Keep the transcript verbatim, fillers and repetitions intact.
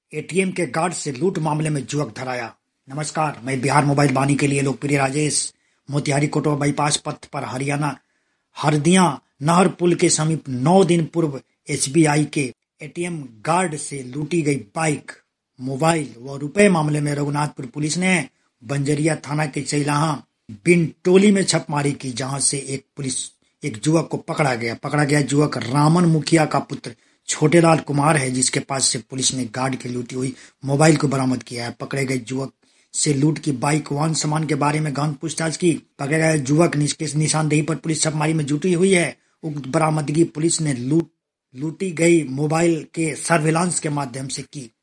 ATM के guard से लूट मामले में युवक धराया। नमस्कार, मैं बिहार मोबाइल वाणी के लिए लोकप्रिय राजेश। मोतिहारी कोटवा बाईपास पथ पर हरियाणा हरदिया नहर पुल के समीप नौ दिन पूर्व एसबीआई के एटीएम गार्ड से लूटी गई बाइक, मोबाइल व रुपए मामले में रघुनाथपुर पुलिस ने बंजरिया थाना के चैलाहा बिन टोली में छापेमारी की, जहां से एक पुलिस एक युवक को पकड़ा गया पकड़ा गया युवक रामन मुखिया का पुत्र छोटेलाल कुमार है, जिसके पास से पुलिस ने गार्ड की लूटी हुई मोबाइल को बरामद किया है। पकड़े गए युवक से लूट की बाइक वन सामान के बारे में गहन पूछताछ की। पकड़े गए युवक की निशानदेही पर पुलिस छापेमारी में जुटी हुई है। उक्त बरामदगी पुलिस ने लूट लूटी गई मोबाइल के सर्विलांस के माध्यम से की।